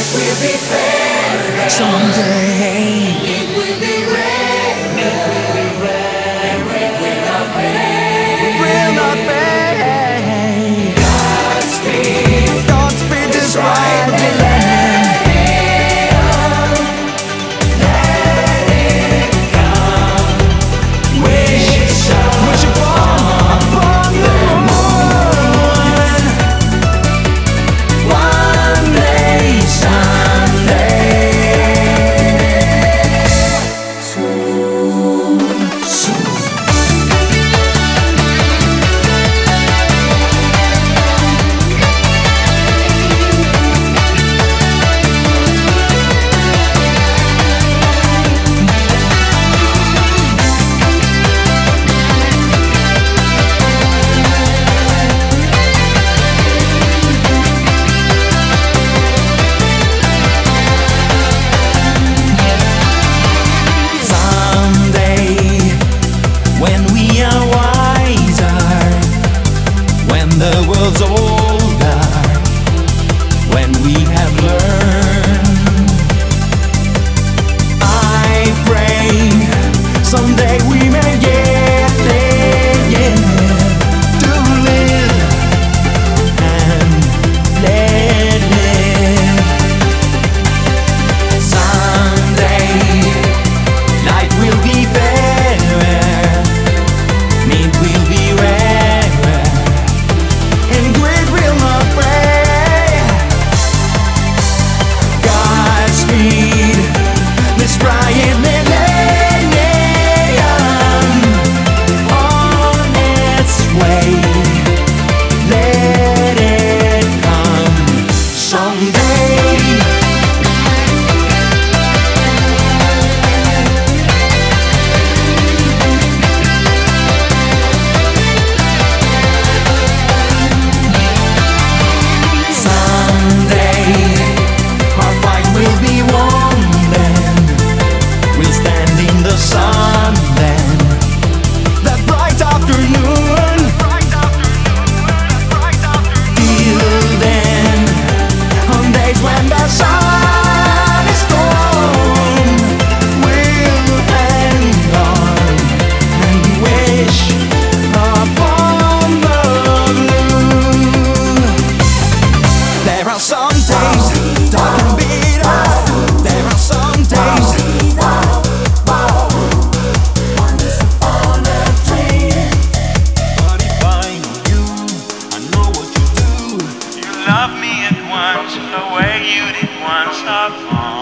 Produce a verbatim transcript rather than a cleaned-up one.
Someday It will be red. It will be red. And we will not fade. will not fade. Godspeed. Godspeed this Right ride millennium. Let it come. Wish Wish upon, upon the moon. one day, someday. Soon, soon. Someday, when we are wiser, when the world's older, when we have learned, I pray someday we may get there, yeah, to live and let live. Someday life will be fairer, need will be rarer, and greed will not pray. Godspeed this bright millennium on its way. Let it come someday. Our fight will be won then. We'll stand in the sun then. That bright afternoon. Till then, on days when the sun is gone, we'll hang on and wish upon the blue. There are some days dark and bitter. There are some days. Once upon a dream. But if I know you, I know what you do. You love me at once, the way you did once upon